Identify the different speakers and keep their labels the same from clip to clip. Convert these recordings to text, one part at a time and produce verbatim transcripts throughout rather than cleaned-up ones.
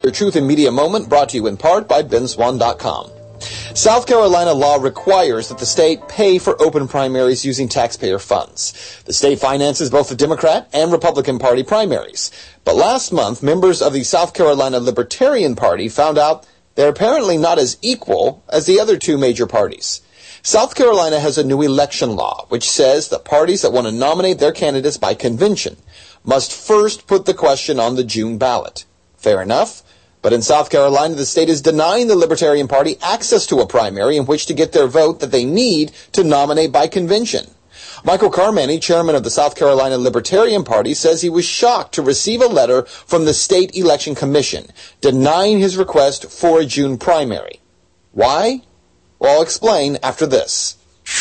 Speaker 1: your Truth in Media moment, brought to you in part by Ben Swan dot com. South Carolina law requires that the state pay for open primaries using taxpayer funds. The state finances both the Democrat and Republican Party primaries. But last month, members of the South Carolina Libertarian Party found out they're apparently not as equal as the other two major parties. South Carolina has a new election law which says that parties that want to nominate their candidates by convention must first put the question on the June ballot. Fair enough. But in South Carolina, the state is denying the Libertarian Party access to a primary in which to get their vote that they need to nominate by convention. Michael Carmany, chairman of the South Carolina Libertarian Party, says he was shocked to receive a letter from the State Election Commission denying his request for a June primary. Why? Well, I'll explain after this.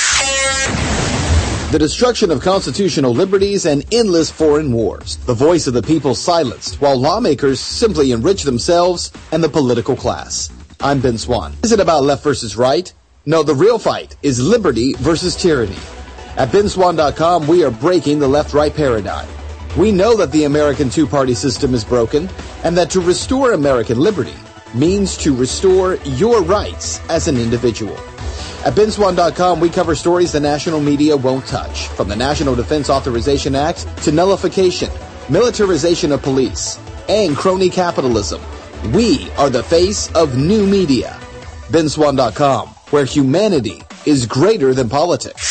Speaker 1: The destruction of constitutional liberties and endless foreign wars. The voice of the people silenced, while lawmakers simply enrich themselves and the political class. I'm Ben Swan. Is it about left versus right? No, the real fight is liberty versus tyranny. At Ben Swan dot com, we are breaking the left-right paradigm. We know that the American two-party system is broken, and that to restore American liberty means to restore your rights as an individual. At Ben Swan dot com, we cover stories the national media won't touch, from the National Defense Authorization Act to nullification, militarization of police, and crony capitalism. We are the face of new media. Ben Swan dot com, where humanity is greater than politics.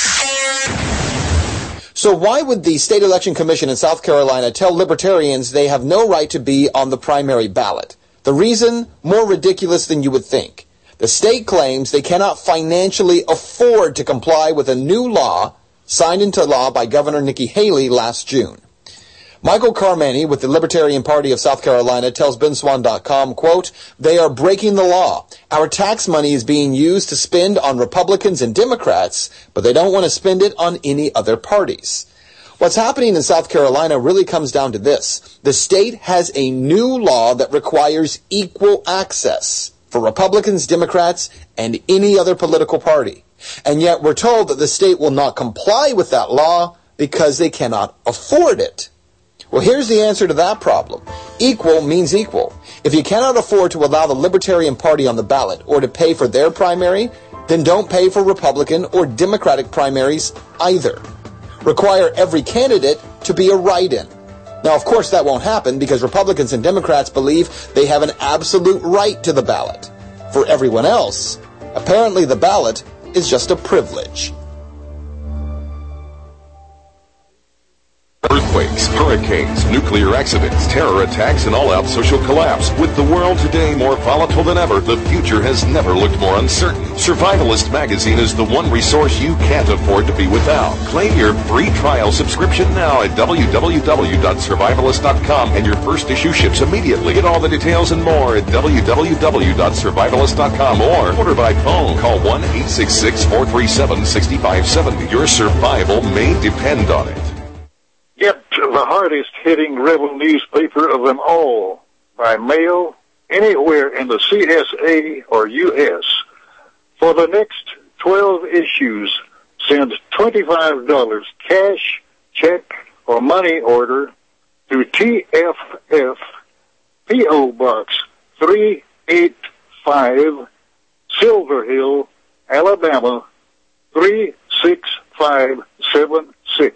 Speaker 1: So why would the State Election Commission in South Carolina tell libertarians they have no right to be on the primary ballot? The reason, more ridiculous than you would think. The state claims they cannot financially afford to comply with a new law signed into law by Governor Nikki Haley last June. Michael Carmany with the Libertarian Party of South Carolina tells Ben Swan dot com, quote, "They are breaking the law. Our tax money is being used to spend on Republicans and Democrats, but they don't want to spend it on any other parties." What's happening in South Carolina really comes down to this. The state has a new law that requires equal access for Republicans, Democrats, and any other political party. And yet we're told that the state will not comply with that law because they cannot afford it. Well, here's the answer to that problem. Equal means equal. If you cannot afford to allow the Libertarian Party on the ballot or to pay for their primary, then don't pay for Republican or Democratic primaries either. Require every candidate to be a write-in. Now, of course, that won't happen because Republicans and Democrats believe they have an absolute right to the ballot. For everyone else, apparently the ballot is just a privilege.
Speaker 2: Earthquakes, hurricanes, nuclear accidents, terror attacks, and all-out social collapse. With the world today more volatile than ever, the future has never looked more uncertain. Survivalist Magazine is the one resource you can't afford to be without. Claim your free trial subscription now at w w w dot survivalist dot com, and your first issue ships immediately. Get all the details and more at w w w dot survivalist dot com or order by phone. Call one eight six six, four three seven, six five seven zero. Your survival may depend on it.
Speaker 3: Get the hardest-hitting rebel newspaper of them all by mail anywhere in the C S A or U S For the next twelve issues, send twenty-five dollars cash, check, or money order to T F F, P O Box three eight five, Silver Hill, Alabama three six five seven six.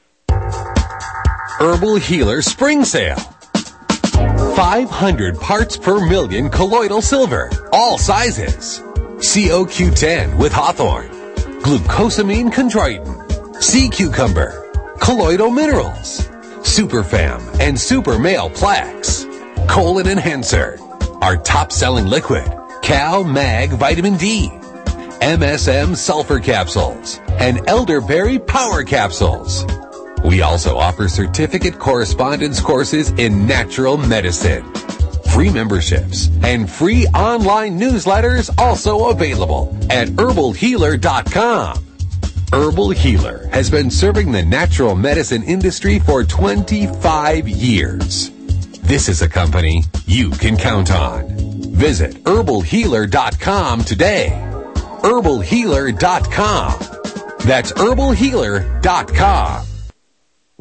Speaker 4: Herbal Healer Spring Sale. five hundred parts per million colloidal silver, all sizes. C O Q ten with hawthorn, glucosamine chondroitin, sea cucumber, colloidal minerals, Superfam and Super Male Plaques, colon enhancer, our top-selling liquid, Cal Mag Vitamin D, M S M Sulfur Capsules, and Elderberry Power Capsules. We also offer certificate correspondence courses in natural medicine. Free memberships and free online newsletters also available at herbal healer dot com. Herbal Healer has been serving the natural medicine industry for twenty-five years. This is a company you can count on. Visit herbal healer dot com today. herbal healer dot com. That's herbal healer dot com.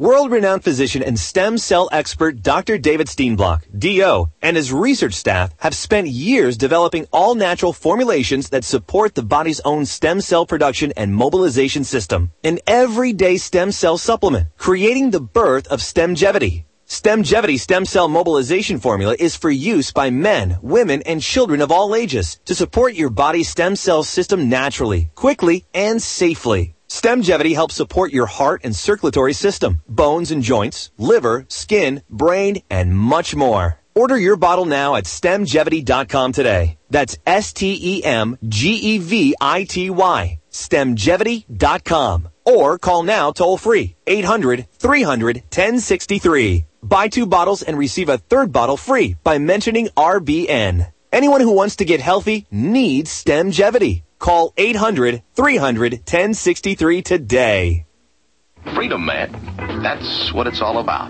Speaker 5: World-renowned physician and stem cell expert Doctor David Steenblock, D O, and his research staff have spent years developing all-natural formulations that support the body's own stem cell production and mobilization system. An everyday stem cell supplement, creating the birth of Stemgevity. Stemgevity stem cell mobilization formula is for use by men, women, and children of all ages to support your body's stem cell system naturally, quickly, and safely. Stemgevity helps support your heart and circulatory system, bones and joints, liver, skin, brain, and much more. Order your bottle now at stemgevity dot com today. That's S T E M G E V I T Y. stemgevity dot com. Or call now toll free, eight hundred, three hundred, ten sixty-three. Buy two bottles and receive a third bottle free by mentioning R B N. Anyone who wants to get healthy needs Stemgevity. Call eight hundred, three hundred, ten sixty-three today.
Speaker 6: Freedom, man. That's what it's all about.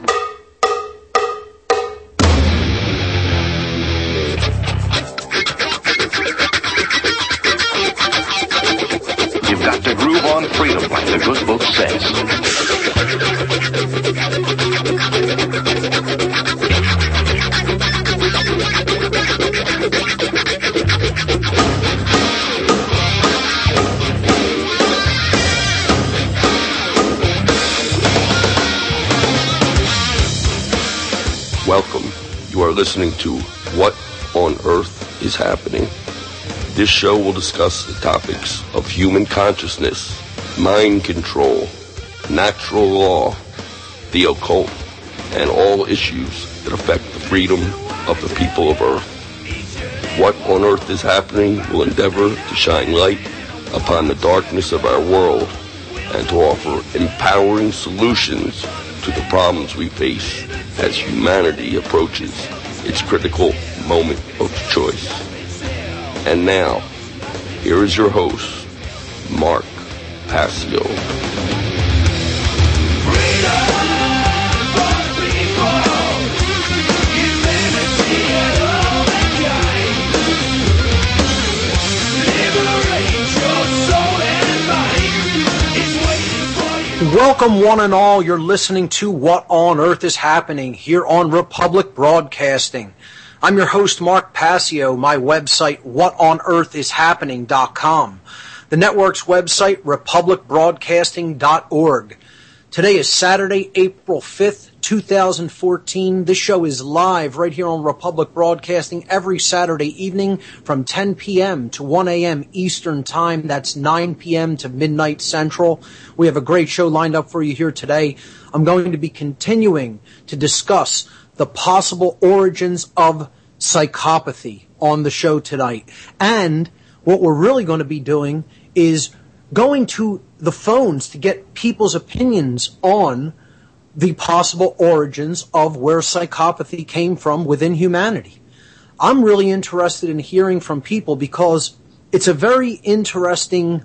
Speaker 6: You've got to groove on freedom, like the good book says.
Speaker 7: Welcome. You are listening to What on Earth is Happening. This show will discuss the topics of human consciousness, mind control, natural law, the occult, and all issues that affect the freedom of the people of Earth. What on Earth is Happening will endeavor to shine light upon the darkness of our world and to offer empowering solutions to the problems we face as humanity approaches its critical moment of choice. And now, here is your host, Mark Passio.
Speaker 8: Welcome, one and all. You're listening to What on Earth is Happening here on Republic Broadcasting. I'm your host, Mark Passio. My website, what on earth is happening dot com. The network's website, republic broadcasting dot org. Today is Saturday, April fifth, two thousand fourteen. This show is live right here on Republic Broadcasting every Saturday evening from ten p.m. to one a.m. Eastern Time. That's nine p.m. to midnight Central. We have a great show lined up for you here today. I'm going to be continuing to discuss the possible origins of psychopathy on the show tonight. And what we're really going to be doing is going to the phones to get people's opinions on the possible origins of where psychopathy came from within humanity. I'm really interested in hearing from people because it's a very interesting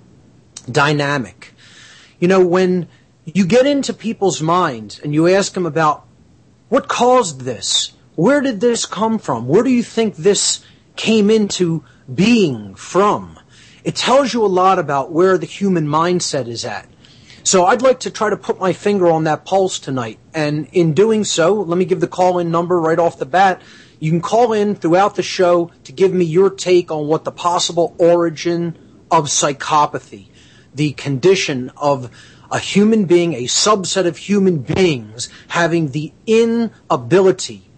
Speaker 8: dynamic. You know, when you get into people's minds and you ask them about what caused this, where did this come from, where do you think this came into being from, it tells you a lot about where the human mindset is at. So I'd like to try to put my finger on that pulse tonight. And in doing so, let me give the call-in number right off the bat. You can call in throughout the show to give me your take on what the possible origin of psychopathy, the condition of a human being, a subset of human beings having the inability,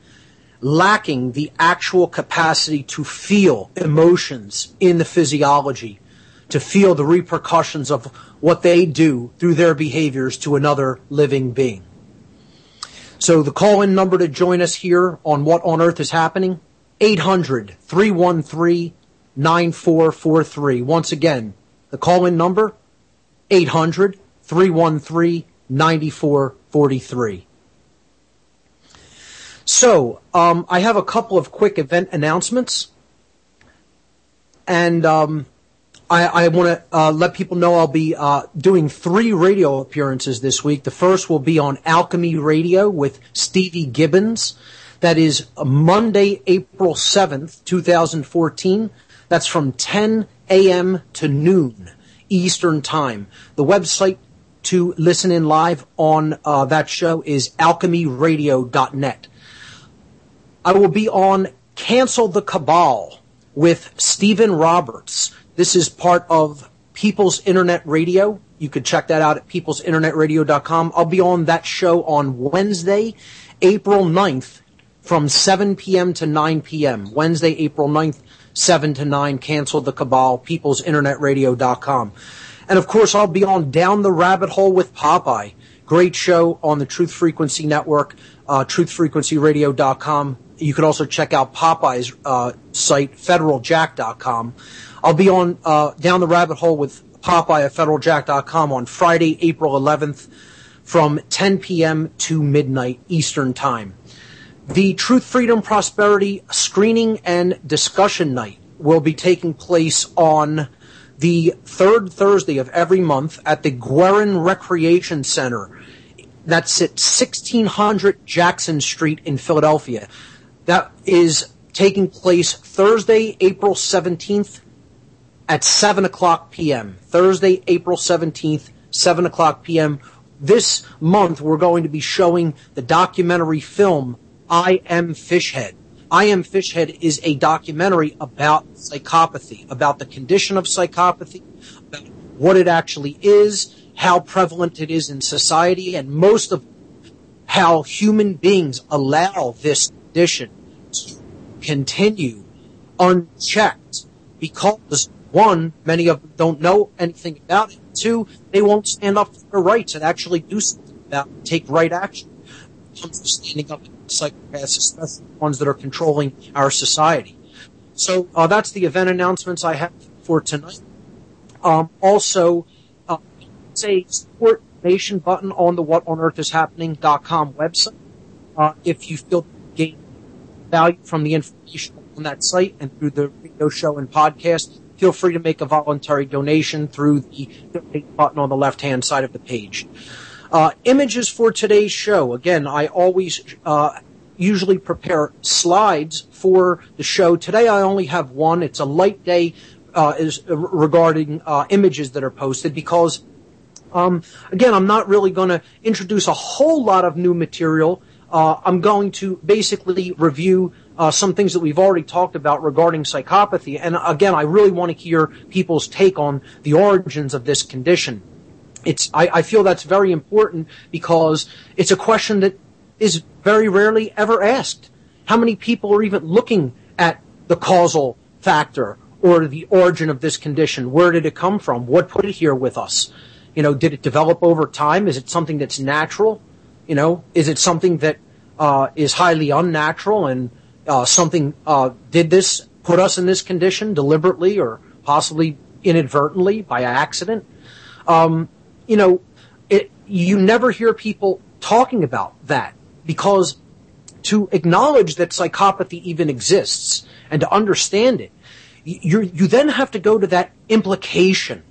Speaker 8: lacking the actual capacity to feel emotions in the physiology, to feel the repercussions of what they do through their behaviors to another living being. So the call-in number to join us here on What on Earth is Happening, eight hundred, three one three, nine four four three. Once again, the call-in number, eight hundred, three one three, nine four four three. So, um, I have a couple of quick event announcements. And um, I, I want to uh, let people know I'll be uh, doing three radio appearances this week. The first will be on Alchemy Radio with Stevie Gibbons. That is Monday, April seventh, two thousand fourteen. That's from ten a.m. to noon Eastern Time. The website to listen in live on uh, that show is alchemy radio dot net. I will be on Cancel the Cabal with Stephen Roberts. This is part of People's Internet Radio. You could check that out at peoples internet radio dot com. I'll be on that show on Wednesday, April ninth from seven p.m. to nine p.m. Wednesday, April ninth, seven to nine. Cancel the Cabal, peoples internet radio dot com. And, of course, I'll be on Down the Rabbit Hole with Popeye. Great show on the Truth Frequency Network, uh, truth frequency radio dot com. You can also check out Popeye's uh, site, federal jack dot com. I'll be on uh, Down the Rabbit Hole with Popeye at federal jack dot com on Friday, April eleventh from ten p.m. to midnight Eastern Time. The Truth, Freedom, Prosperity Screening and Discussion Night will be taking place on the third Thursday of every month at the Guerin Recreation Center. That's at sixteen hundred Jackson Street in Philadelphia. That is taking place Thursday, April seventeenth at seven o'clock p.m. Thursday, April seventeenth, seven o'clock p.m. This month, we're going to be showing the documentary film, I Am Fishhead. I Am Fishhead is a documentary about psychopathy, about the condition of psychopathy, about what it actually is, how prevalent it is in society, and most of how human beings allow this condition to continue unchecked because, one, many of them don't know anything about it. Two, they won't stand up for their rights and actually do something about it, take right action. When it comes to standing up against psychopaths, especially the ones that are controlling our society. So uh, that's the event announcements I have for tonight. Um, also, uh, it's a support donation button on the what on earth is happening dot com website. Uh, if you feel gain value from the information on that site and through the radio show and podcast, feel free to make a voluntary donation through the donate button on the left-hand side of the page. Uh, images for today's show. Again, I always uh, usually prepare slides for the show. Today I only have one. It's a light day uh, is uh, regarding uh, images that are posted because, um, again, I'm not really going to introduce a whole lot of new material. Uh, I'm going to basically review uh, some things that we've already talked about regarding psychopathy. And again, I really want to hear people's take on the origins of this condition. It's, I, I feel that's very important because it's a question that is very rarely ever asked. How many people are even looking at the causal factor or the origin of this condition? Where did it come from? What put it here with us? You know, did it develop over time? Is it something that's natural? You know, is it something that uh, is highly unnatural and uh, something uh, did this put us in this condition deliberately or possibly inadvertently by accident? Um, you know, it, you never hear people talking about that because to acknowledge that psychopathy even exists and to understand it, you you then have to go to that implication.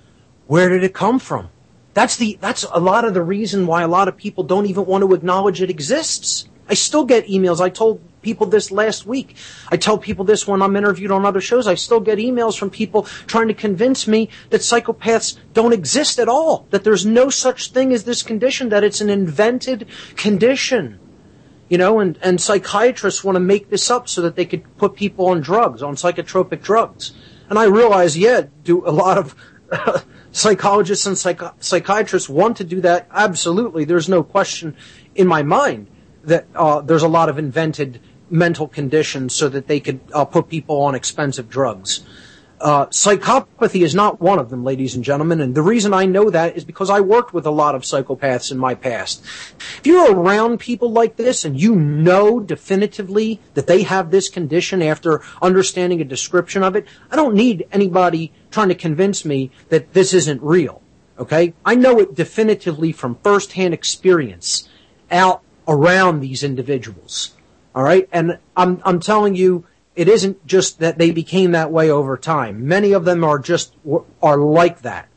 Speaker 8: Where did it come from? That's the that's a lot of the reason why a lot of people don't even want to acknowledge it exists. I still get emails. I told people this last week. I tell people this when I'm interviewed on other shows. I still get emails from people trying to convince me that psychopaths don't exist at all, that there's no such thing as this condition, that it's an invented condition. You know, and, and psychiatrists want to make this up so that they could put people on drugs, on psychotropic drugs. And I realize, yeah, do a lot of uh, psychologists and psych- psychiatrists want to do that. Absolutely. There's no question in my mind that uh, there's a lot of invented mental conditions so that they could uh, put people on expensive drugs. Uh, psychopathy is not one of them, ladies and gentlemen, and the reason I know that is because I worked with a lot of psychopaths in my past. If you're around people like this and you know definitively that they have this condition after understanding a description of it, I don't need anybody trying to convince me that this isn't real, okay? I know it definitively from firsthand experience out around these individuals, all right? And I'm I'm telling you, it isn't just that they became that way over time. Many of them are just are like that.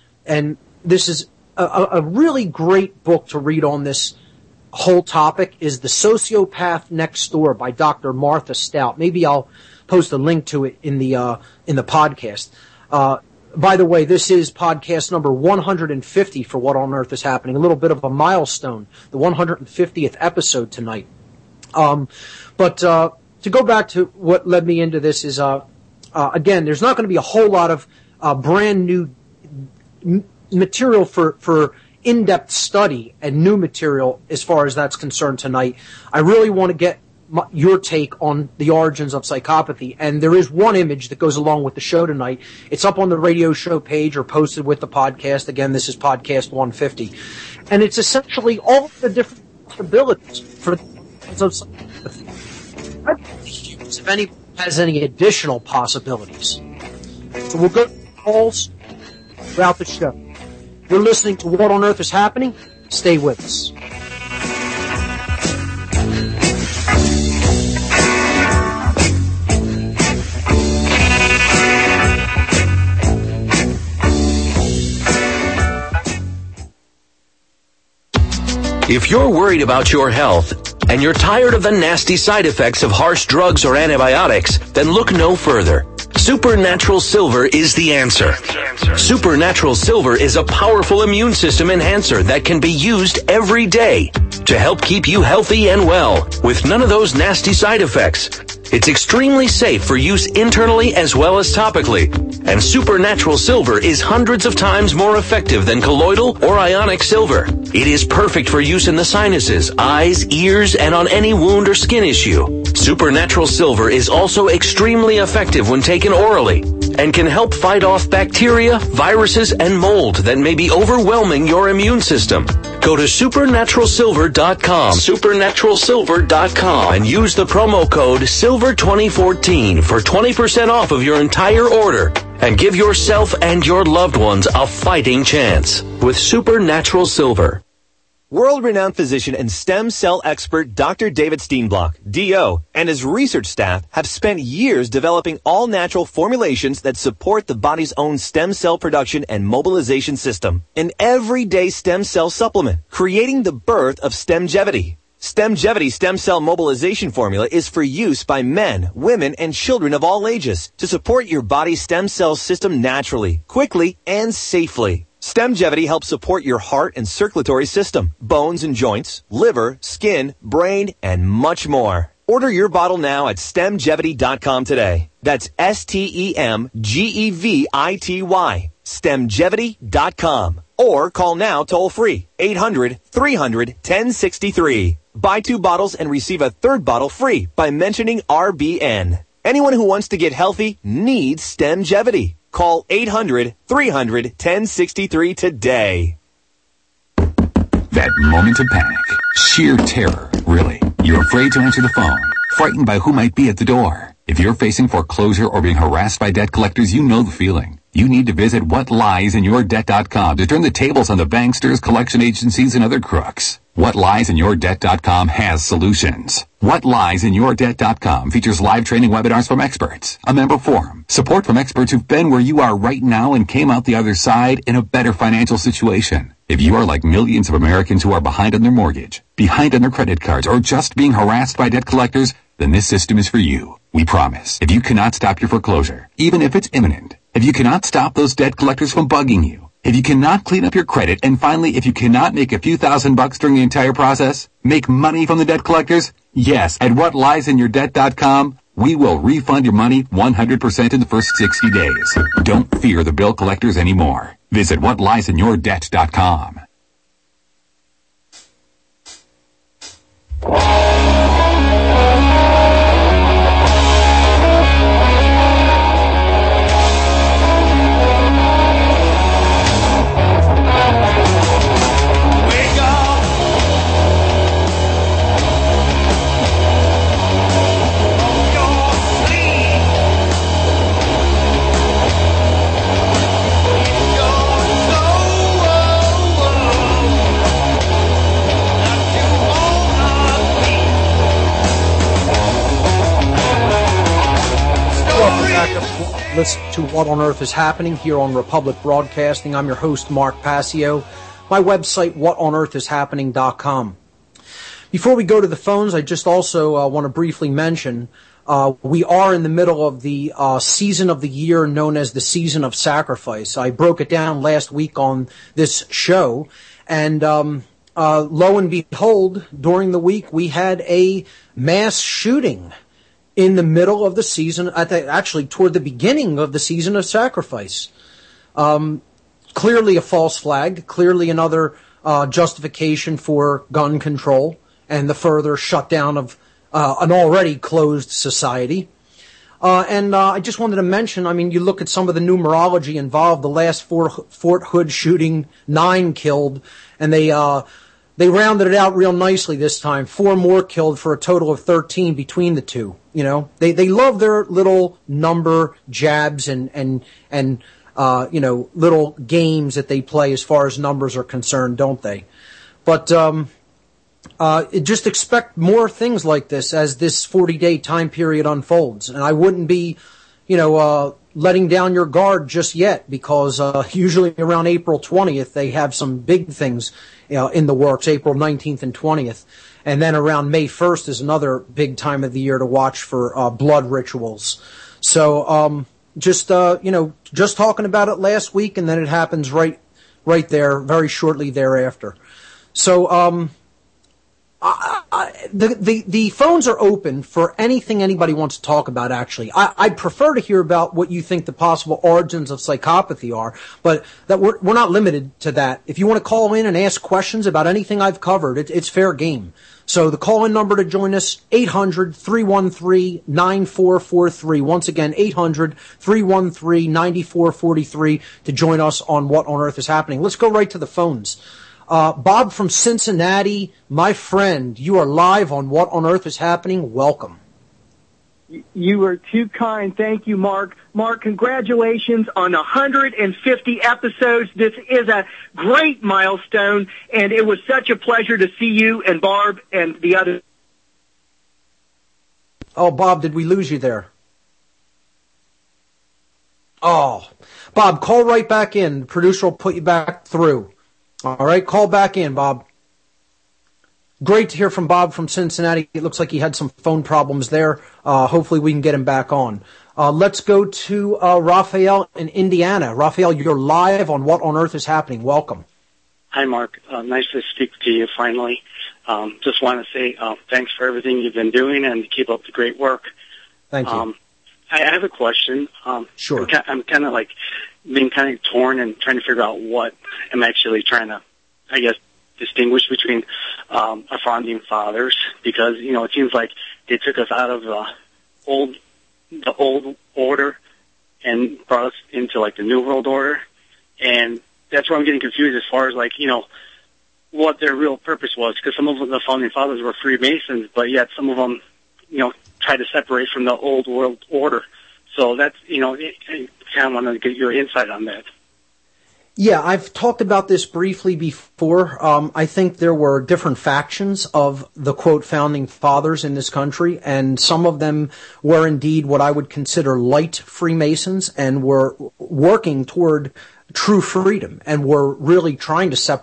Speaker 8: And this is a, a really great book to read on this whole topic is The Sociopath Next Door by Doctor Martha Stout. Maybe I'll post a link to it in the uh, in the podcast. Uh, by the way, this is podcast number one hundred fifty for What on Earth is Happening, a little bit of a milestone, the one hundred fiftieth episode tonight. Um, but uh, to go back to what led me into this is, uh, uh, again, there's not going to be a whole lot of uh, brand new m- material for, for in-depth study and new material as far as that's concerned tonight. I really want to get my, your take on the origins of psychopathy, and there is one image that goes along with the show tonight. It's up on the radio show page or posted with the podcast. Again, this is podcast one fifty, and it's essentially all the different possibilities for of psychopathy. I'd like to hear if anyone has any additional possibilities. So we'll go to calls throughout the show. You're listening to What on Earth is Happening? Stay with us.
Speaker 9: If you're worried about your health and you're tired of the nasty side effects of harsh drugs or antibiotics, then look no further. Supernatural Silver is the answer. Supernatural Silver is a powerful immune system enhancer that can be used every day to help keep you healthy and well with none of those nasty side effects. It's extremely safe for use internally as well as topically. And Supernatural Silver is hundreds of times more effective than colloidal or ionic silver. It is perfect for use in the sinuses, eyes, ears, and on any wound or skin issue. Supernatural Silver is also extremely effective when taken orally and can help fight off bacteria, viruses, and mold that may be overwhelming your immune system. Go to supernatural silver dot com, supernatural silver dot com, and use the promo code silver twenty fourteen for twenty percent off of your entire order. And give yourself and your loved ones a fighting chance with Supernatural Silver.
Speaker 5: World-renowned physician and stem cell expert Doctor David Steenblock, D O, and his research staff have spent years developing all-natural formulations that support the body's own stem cell production and mobilization system. An everyday stem cell supplement, creating the birth of Stemgevity. Stemgevity stem cell mobilization formula is for use by men, women, and children of all ages to support your body's stem cell system naturally, quickly, and safely. Stemgevity helps support your heart and circulatory system, bones and joints, liver, skin, brain, and much more. Order your bottle now at stemgevity dot com today. That's S T E M G E V I T Y, stemgevity dot com. Or call now toll free, eight hundred, three hundred, ten sixty-three. Buy two bottles and receive a third bottle free by mentioning R B N. Anyone who wants to get healthy needs Stemgevity. Call eight hundred, three hundred, ten sixty-three today.
Speaker 10: That moment of panic, sheer terror, really. You're afraid to answer the phone, frightened by who might be at the door. If you're facing foreclosure or being harassed by debt collectors, you know the feeling. You need to visit what lies in your debt dot com to turn the tables on the banksters, collection agencies, and other crooks. what lies in your debt dot com has solutions. what lies in your debt dot com features live training webinars from experts, a member forum, support from experts who've been where you are right now and came out the other side in a better financial situation. If you are like millions of Americans who are behind on their mortgage, behind on their credit cards, or just being harassed by debt collectors, then this system is for you. We promise. If you cannot stop your foreclosure, even if it's imminent, if you cannot stop those debt collectors from bugging you, if you cannot clean up your credit, and finally, if you cannot make a few thousand bucks during the entire process, make money from the debt collectors, yes, at what lies in your debt dot com, we will refund your money one hundred percent in the first sixty days. Don't fear the bill collectors anymore. Visit what lies in your debt dot com.
Speaker 8: Listen to What on Earth is Happening here on Republic Broadcasting. I'm your host, Mark Passio. My website, what on earth is happening dot com. Before we go to the phones, I just also uh, want to briefly mention Uh, we are in the middle of the uh, season of the year known as the season of sacrifice. I broke it down last week on this show, and um, uh, lo and behold, during the week we had a mass shooting in the middle of the season, at the, actually toward the beginning of the season of sacrifice. Um, clearly a false flag, clearly another uh, justification for gun control and the further shutdown of Uh, an already closed society. Uh, and uh, I just wanted to mention, I mean, you look at some of the numerology involved, the last Fort, Fort Hood shooting, nine killed, and they uh, they rounded it out real nicely this time. Four more killed for a total of thirteen between the two. You know, they they love their little number jabs and, and, and uh, you know, little games that they play as far as numbers are concerned, don't they? But, um, Uh, just expect more things like this as this forty-day time period unfolds. And I wouldn't be, you know, uh, letting down your guard just yet, because uh, usually around April twentieth they have some big things, you know, in the works, April nineteenth and twentieth. And then around May first is another big time of the year to watch for uh, blood rituals. So um, just, uh, you know, just talking about it last week, and then it happens right right there very shortly thereafter. So um I, I, the, the, the phones are open for anything anybody wants to talk about, actually. I, I'd prefer to hear about what you think the possible origins of psychopathy are, but that we're, we're not limited to that. If you want to call in and ask questions about anything I've covered, it, it's fair game. So the call-in number to join us, eight hundred, three one three, nine four four three. Once again, eight hundred, three one three, nine four four three to join us on What on Earth is Happening. Let's go right to the phones. Uh, Bob from Cincinnati, my friend, you are live on What on Earth is Happening. Welcome.
Speaker 11: You are too kind. Thank you, Mark. Mark, congratulations on one hundred fifty episodes. This is a great milestone, and it was such a pleasure to see you and Barb and the other.
Speaker 8: Oh, Bob, did we lose you there? Oh, Bob, call right back in. The producer will put you back through. All right, call back in, Bob. Great to hear from Bob from Cincinnati. It looks like he had some phone problems there. Uh, hopefully we can get him back on. Uh, let's go to uh, Raphael in Indiana. Raphael, you're live on What on Earth is Happening. Welcome.
Speaker 12: Hi, Mark. Uh, nice to speak to you finally. Um, just want to say uh, thanks for everything you've been doing and keep up the great work.
Speaker 8: Thank you.
Speaker 12: Um, I have a question. Um,
Speaker 8: sure.
Speaker 12: I'm, I'm kind of like being kind of torn and trying to figure out what I'm actually trying to, I guess, distinguish between um, our founding fathers, because, you know, it seems like they took us out of the old, the old order and brought us into, like, the New World Order. And that's where I'm getting confused as far as, like, you know, what their real purpose was, because some of the founding fathers were Freemasons, but yet some of them, you know, tried to separate from the old world order. So that's, you know, I kind of want to get your insight on that.
Speaker 8: Yeah, I've talked about this briefly before. Um, I think there were different factions of the, quote, founding fathers in this country, and some of them were indeed what I would consider light Freemasons and were working toward true freedom and were really trying to separate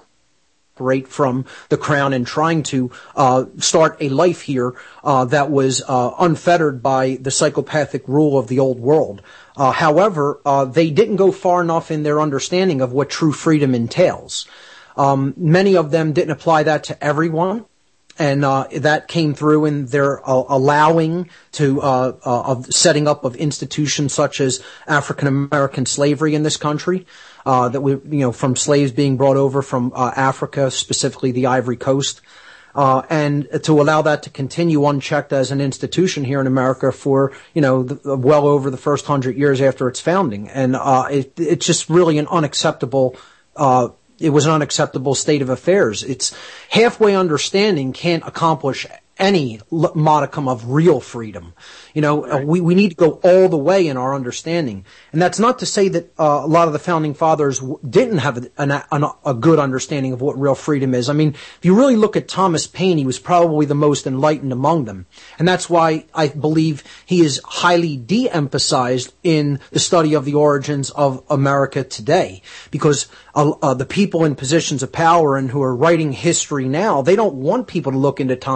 Speaker 8: from the crown and trying to uh, start a life here uh, that was uh, unfettered by the psychopathic rule of the old world. Uh, however, uh, they didn't go far enough in their understanding of what true freedom entails. Um, many of them didn't apply that to everyone, and uh, that came through in their uh, allowing to uh, uh, of setting up of institutions such as African American slavery in this country. Uh, that we, you know, from slaves being brought over from uh, Africa, specifically the Ivory Coast, uh, and to allow that to continue unchecked as an institution here in America for, you know, the, well over the first hundred years after its founding. And uh, it, it's just really an unacceptable, uh, it was an unacceptable state of affairs. It's halfway understanding can't accomplish any modicum of real freedom. You know, right. we, we need to go all the way in our understanding. And that's not to say that uh, a lot of the founding fathers w- didn't have a, an, an, a good understanding of what real freedom is. I mean, if you really look at Thomas Paine, he was probably the most enlightened among them. And that's why I believe he is highly de-emphasized in the study of the origins of America today. Because uh, uh, the people in positions of power and who are writing history now, they don't want people to look into Thomas Paine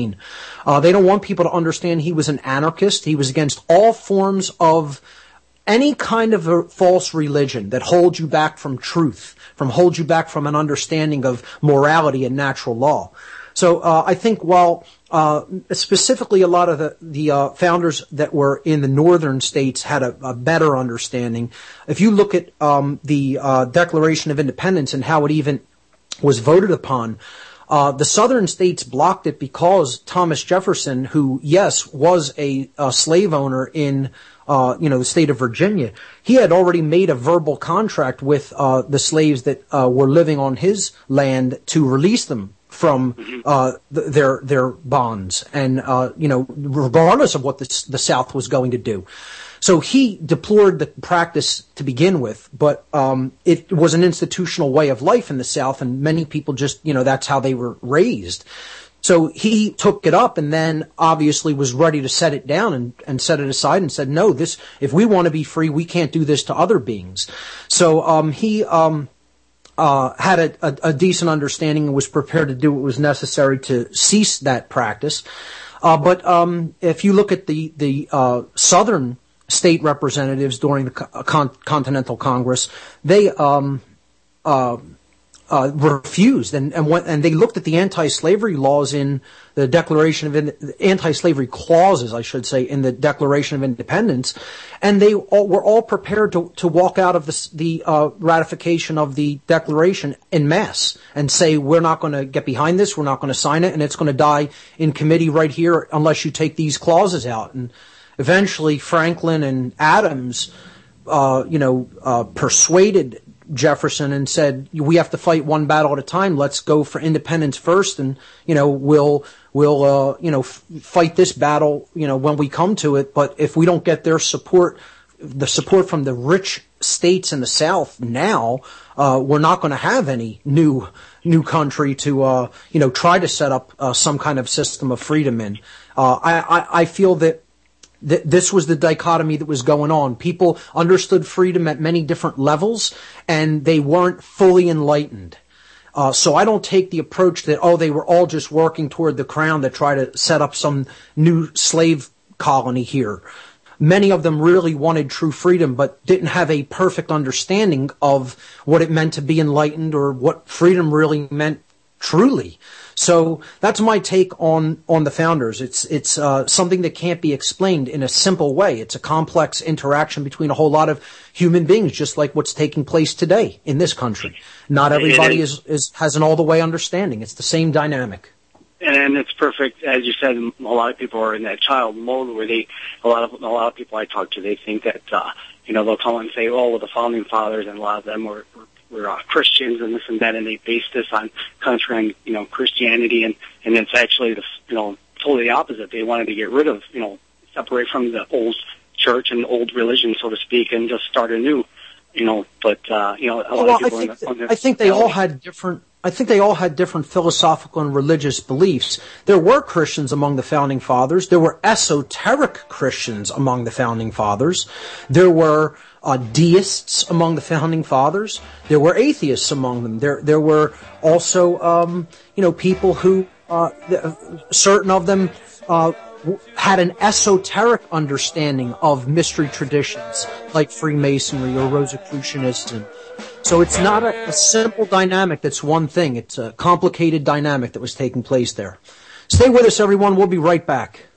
Speaker 8: sixteen. Uh, they don't want people to understand he was an anarchist. He was against all forms of any kind of a false religion that holds you back from truth, from holds you back from an understanding of morality and natural law. So uh, I think while uh, specifically a lot of the, the uh, founders that were in the northern states had a, a better understanding, if you look at um, the uh, Declaration of Independence and how it even was voted upon, uh, the southern states blocked it because Thomas Jefferson, who, yes, was a, a slave owner in Uh, you know, the state of Virginia, he had already made a verbal contract with uh, the slaves that uh, were living on his land to release them from uh, th- their their bonds, and uh, you know, regardless of what the, the South was going to do. So he deplored the practice to begin with, but um, it was an institutional way of life in the South, and many people just, you know, that's how they were raised. So he took it up and then obviously was ready to set it down and, and set it aside and said, no, this, if we want to be free, we can't do this to other beings. So, um, he, um, uh, had a, a, a decent understanding and was prepared to do what was necessary to cease that practice. Uh, but, um, if you look at the, the, uh, southern state representatives during the con- Continental Congress, they, um, uh, Uh, refused, and and, went, and they looked at the anti-slavery laws in the Declaration of in, anti-slavery clauses, I should say, in the Declaration of Independence, and they all, were all prepared to to walk out of the, the uh, ratification of the Declaration en masse and say, we're not going to get behind this, we're not going to sign it, and it's going to die in committee right here unless you take these clauses out. And eventually, Franklin and Adams, uh, you know, uh, persuaded Jefferson and said, we have to fight one battle at a time. Let's go for independence first, and you know we'll we'll uh, you know f- fight this battle you know when we come to it. But if we don't get their support, the support from the rich states in the South now, uh, we're not going to have any new new country to uh, you know try to set up uh, some kind of system of freedom in. Uh, I, I I feel that. This was the dichotomy that was going on. People understood freedom at many different levels, and they weren't fully enlightened. Uh, so I don't take the approach that, oh, they were all just working toward the crown to try to set up some new slave colony here. Many of them really wanted true freedom, but didn't have a perfect understanding of what it meant to be enlightened or what freedom really meant truly. So that's my take on, on the founders. It's, it's, uh, something that can't be explained in a simple way. It's a complex interaction between a whole lot of human beings, just like what's taking place today in this country. Not everybody is, is, has an all the way understanding. It's the same dynamic.
Speaker 12: And it's perfect, as you said, a lot of people are in that child mode where they, a lot of, a lot of people I talk to, they think that, uh, you know, they'll come and say, oh, well, the founding fathers, and a lot of them were, were We're uh, Christians and this and that, and they base this on contrary, you know, Christianity, and, and it's actually, the, you know, totally the opposite. They wanted to get rid of, you know, separate from the old church and old religion, so to speak, and just start anew, you know. But uh, you know, a lot
Speaker 8: well,
Speaker 12: of people.
Speaker 8: I think,
Speaker 12: on the, on
Speaker 8: I think they all had different. I think they all had different philosophical and religious beliefs. There were Christians among the founding fathers. There were esoteric Christians among the founding fathers. There were uh, deists among the founding fathers. There were atheists among them. There, there were also, um, you know, people who, uh, certain of them, uh, had an esoteric understanding of mystery traditions like Freemasonry or Rosicrucianism. So it's not a, a simple dynamic that's one thing. It's a complicated dynamic that was taking place there. Stay with us, everyone. We'll be right back.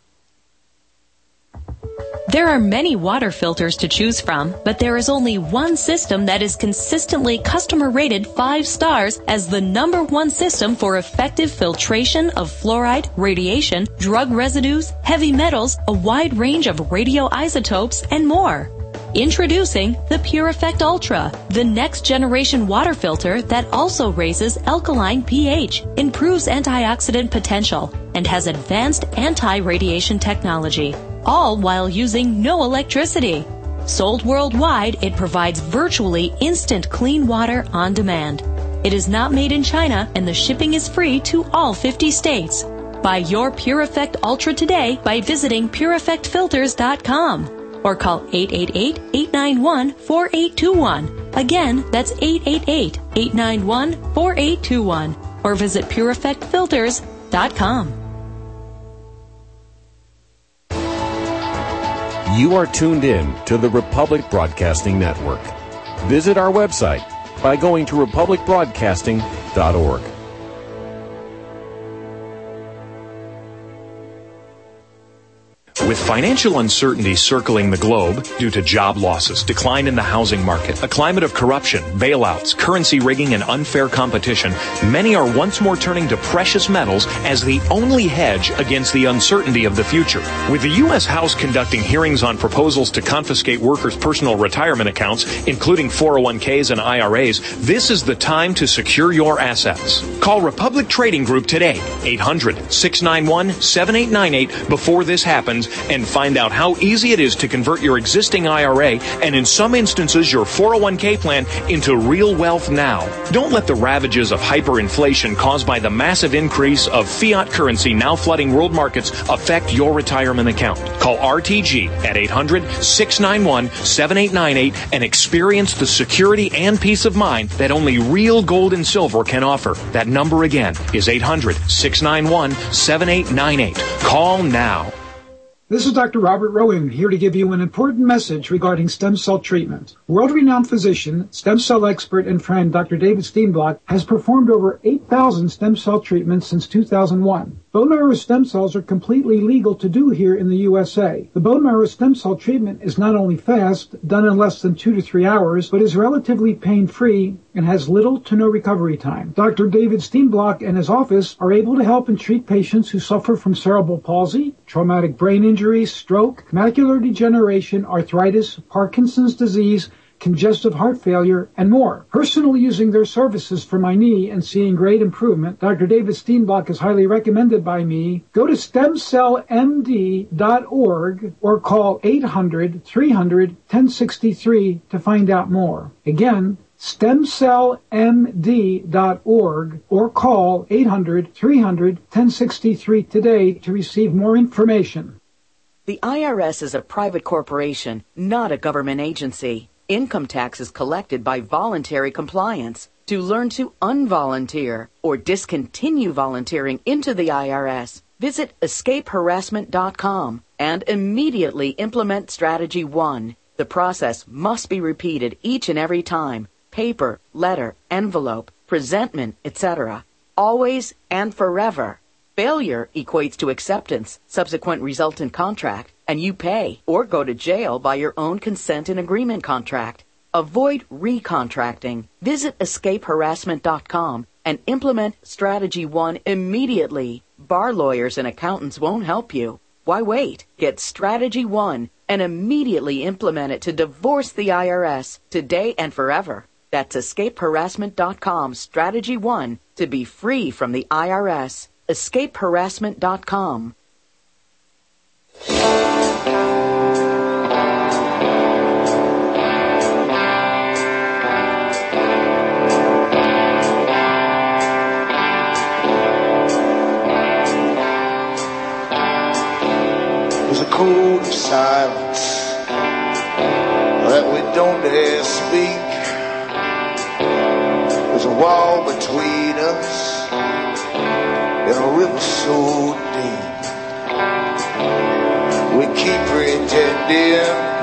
Speaker 13: There are many water filters to choose from, but there is only one system that is consistently customer rated five stars as the number one system for effective filtration of fluoride, radiation, drug residues, heavy metals, a wide range of radioisotopes, and more. Introducing the PureEffect Ultra, the next generation water filter that also raises alkaline pH, improves antioxidant potential, and has advanced anti-radiation technology, all while using no electricity. Sold worldwide, it provides virtually instant clean water on demand. It is not made in China, and the shipping is free to all fifty states. Buy your PureEffect Ultra today by visiting pure effect filters dot com. Or call eight eight eight, eight nine one, four eight two one. Again, that's eight eight eight, eight nine one, four eight two one. Or visit pure effect filters dot com.
Speaker 14: You are tuned in to the Republic Broadcasting Network. Visit our website by going to republic broadcasting dot org.
Speaker 15: With financial uncertainty circling the globe due to job losses, decline in the housing market, a climate of corruption, bailouts, currency rigging, and unfair competition, many are once more turning to precious metals as the only hedge against the uncertainty of the future. With the U S House conducting hearings on proposals to confiscate workers' personal retirement accounts, including four oh one k's and I R A's, this is the time to secure your assets. Call Republic Trading Group today, eight hundred, six nine one, seven eight nine eight, before this happens, and find out how easy it is to convert your existing I R A and, in some instances, your four oh one k plan into real wealth now. Don't let the ravages of hyperinflation caused by the massive increase of fiat currency now flooding world markets affect your retirement account. Call R T G at eight hundred, six nine one, seven eight nine eight and experience the security and peace of mind that only real gold and silver can offer. That number again is eight hundred, six nine one, seven eight nine eight. Call now.
Speaker 16: This is Doctor Robert Rowan, here to give you an important message regarding stem cell treatment. World-renowned physician, stem cell expert, and friend Doctor David Steenblock has performed over eight thousand stem cell treatments since two thousand one. Bone marrow stem cells are completely legal to do here in the U S A. The bone marrow stem cell treatment is not only fast, done in less than two to three hours, but is relatively pain-free and has little to no recovery time. Doctor David Steenblock and his office are able to help and treat patients who suffer from cerebral palsy, traumatic brain injury, stroke, macular degeneration, arthritis, Parkinson's disease, congestive heart failure, and more. Personally using their services for my knee and seeing great improvement, Doctor David Steenblock is highly recommended by me. Go to stem cell m d dot org or call eight hundred, three hundred, ten sixty-three to find out more. Again, stem cell m d dot org or call eight hundred, three hundred, ten sixty-three today to receive more information.
Speaker 17: The I R S is a private corporation, not a government agency. Income tax is collected by voluntary compliance. To learn to unvolunteer or discontinue volunteering into the I R S, visit escape harassment dot com and immediately implement Strategy one. The process must be repeated each and every time. Paper, letter, envelope, presentment, et cetera. Always and forever. Failure equates to acceptance, subsequent resultant contract, and you pay or go to jail by your own consent and agreement contract. Avoid recontracting. Visit escape harassment dot com and implement Strategy one immediately. Bar lawyers and accountants won't help you. Why wait? Get Strategy one and immediately implement it to divorce the I R S today and forever. That's escape harassment dot com, Strategy one, to be free from the I R S. escape harassment dot com.
Speaker 18: There's a code of silence that we don't dare speak. There's a wall between us in a river so deep. We keep pretending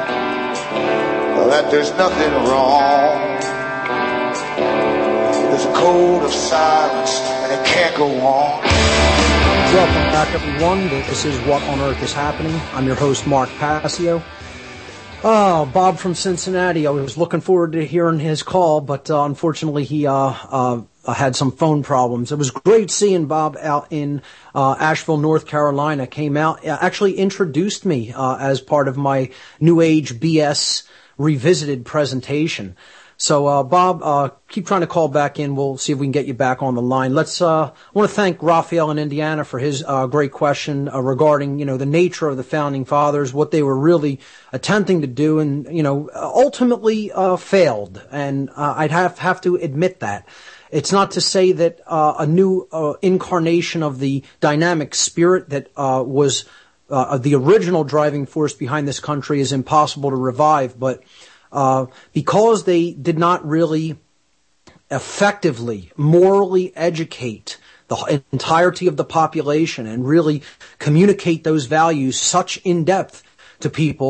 Speaker 18: that there's nothing wrong. There's a code of silence and it can't go on.
Speaker 8: Welcome back, everyone. This is What on Earth is Happening. I'm your host, Mark Passio. Oh, Bob from Cincinnati. I was looking forward to hearing his call, but uh, unfortunately he uh, uh, had some phone problems. It was great seeing Bob out in uh, Asheville, North Carolina. Came out, uh, actually introduced me uh, as part of my New Age B S Revisited presentation. So, uh, Bob, uh, keep trying to call back in. We'll see if we can get you back on the line. Let's, uh, I want to thank Raphael in Indiana for his, uh, great question, uh, regarding, you know, the nature of the founding fathers, what they were really attempting to do and, you know, ultimately, uh, failed. And, uh, I'd have, have to admit that. It's not to say that, uh, a new, uh, incarnation of the dynamic spirit that, uh, was, uh, the original driving force behind this country is impossible to revive, but, Uh, because they did not really effectively, morally educate the entirety of the population and really communicate those values such in depth to people,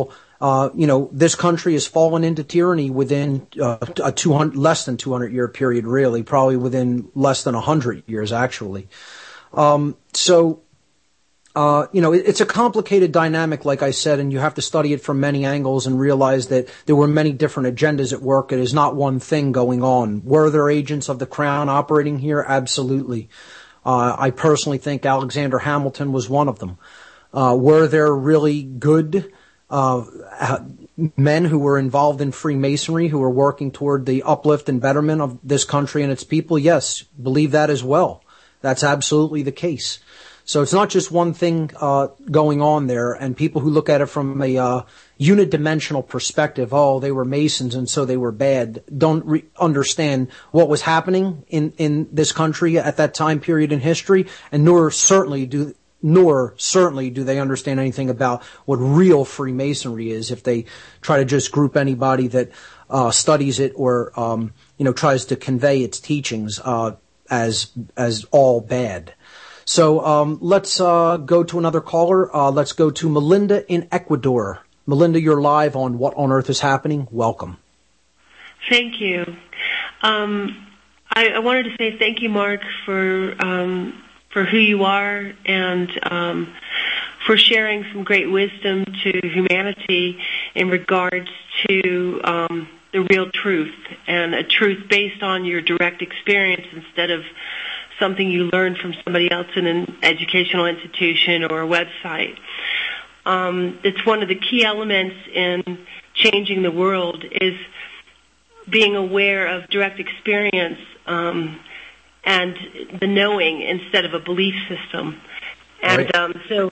Speaker 8: Uh, you know, this country has fallen into tyranny within uh, a two hundred, less than two hundred year period, really, probably within less than one hundred years, actually. Um, so, uh, you know, it, it's a complicated dynamic, like I said, and you have to study it from many angles and realize that there were many different agendas at work. It is not one thing going on. Were there agents of the Crown operating here? Absolutely. Uh, I personally think Alexander Hamilton was one of them. Uh, were there really good uh, men who were involved in Freemasonry, who were working toward the uplift and betterment of this country and its people? Yes, believe that as well. That's absolutely the case. So it's not just one thing uh, going on there, and people who look at it from a uh, unidimensional perspective, oh, they were Masons and so they were bad, don't re- understand what was happening in, in this country at that time period in history, and nor certainly do nor certainly do they understand anything about what real Freemasonry is if they try to just group anybody that uh, studies it or um, you know tries to convey its teachings uh, as as all bad. So um, let's uh, go to another caller. Uh, let's go to Melinda in Ecuador. Melinda, you're live on What on Earth is Happening. Welcome.
Speaker 19: Thank you. Um, I, I wanted to say thank you, Mark, for um, for who you are and um, for sharing some great wisdom to humanity in regards to um, the real truth, and a truth based on your direct experience instead of something you learned from somebody else in an educational institution or a website. Um, it's one of the key elements in changing the world is being aware of direct experience um, and the knowing instead of a belief system. And
Speaker 20: right.
Speaker 19: um, so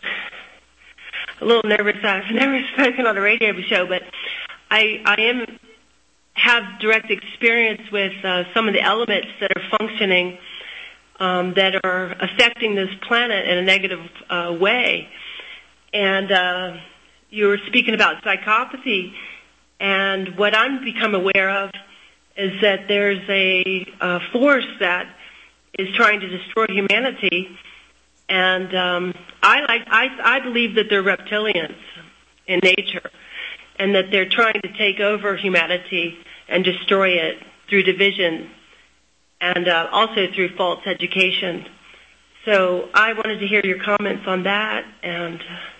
Speaker 19: a little nervous. I've never spoken on a radio show, but I, I am have direct experience with uh, some of the elements that are functioning Um, that are affecting this planet in a negative uh, way. And uh, you were speaking about psychopathy, and what I'm become aware of is that there's a, a force that is trying to destroy humanity, and um, I, like, I, I believe that they're reptilians in nature, and that they're trying to take over humanity and destroy it through division, and uh, also through false education. So I wanted to hear your comments on that, and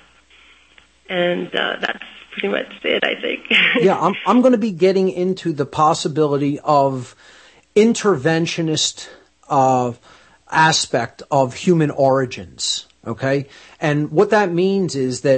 Speaker 19: and uh, that's pretty much it, I think.
Speaker 8: Yeah, I'm I'm going to be getting into the possibility of interventionist uh, aspect of human origins, okay? And what that means is that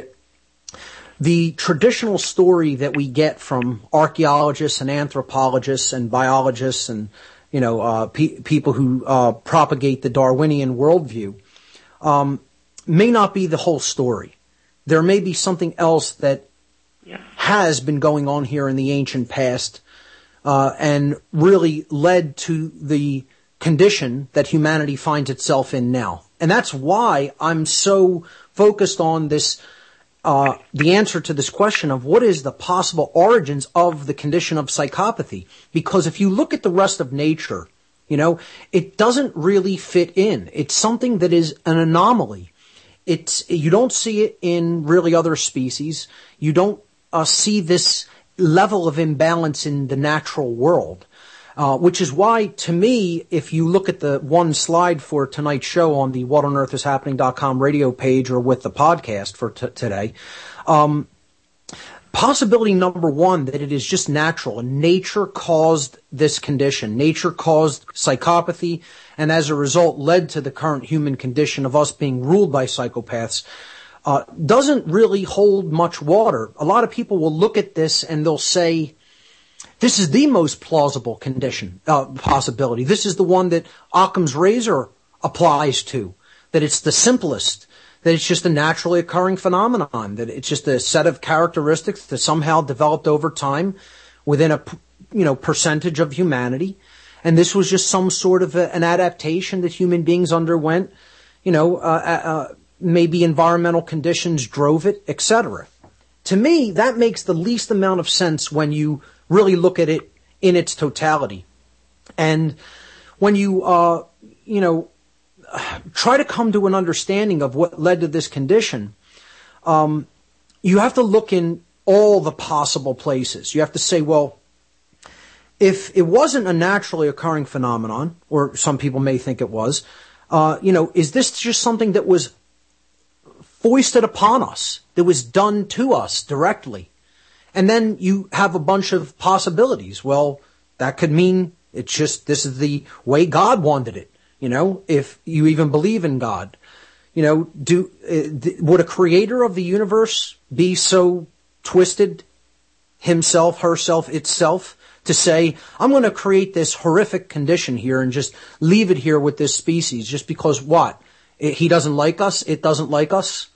Speaker 8: the traditional story that we get from archaeologists and anthropologists and biologists and you know, uh, pe- people who uh, propagate the Darwinian worldview, um, may not be the whole story. There may be something else that yeah. has been going on here in the ancient past uh, and really led to the condition that humanity finds itself in now. And that's why I'm so focused on this, uh, the answer to this question of what is the possible origins of the condition of psychopathy. Because if you look at the rest of nature, you know, it doesn't really fit in. It's something that is an anomaly. It's, you don't see it in really other species. You don't uh, see this level of imbalance in the natural world. Uh, which is why, to me, if you look at the one slide for tonight's show on the what on earth is happening dot com radio page or with the podcast for t- today, um, possibility number one, that it is just natural and nature caused this condition. Nature caused psychopathy, and as a result led to the current human condition of us being ruled by psychopaths, uh, doesn't really hold much water. A lot of people will look at this and they'll say, this is the most plausible condition, uh, possibility. This is the one that Occam's razor applies to, that it's the simplest, that it's just a naturally occurring phenomenon, that it's just a set of characteristics that somehow developed over time within a, you know, percentage of humanity. And this was just some sort of a, an adaptation that human beings underwent, you know, uh, uh, maybe environmental conditions drove it, et cetera. To me, that makes the least amount of sense when you really look at it in its totality. And when you, uh, you know, try to come to an understanding of what led to this condition, um, you have to look in all the possible places. You have to say, well, if it wasn't a naturally occurring phenomenon, or some people may think it was, uh, you know, is this just something that was foisted upon us, that was done to us directly? And then you have a bunch of possibilities. Well, that could mean it's just, this is the way God wanted it. You know, if you even believe in God, you know, do, uh, would a creator of the universe be so twisted, himself, herself, itself, to say, I'm going to create this horrific condition here and just leave it here with this species just because what? It, he doesn't like us. It doesn't like us.